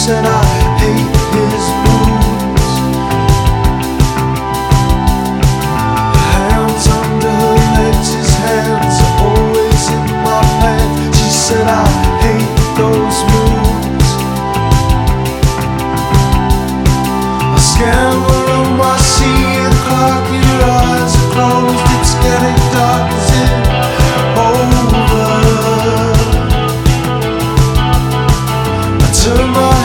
said I hate his moves. Hands under her legs, his hands are always in my pants. She said I hate those moves. I scan the room, I see the clock, your eyes are closed, it's getting dark, is it over? I turn my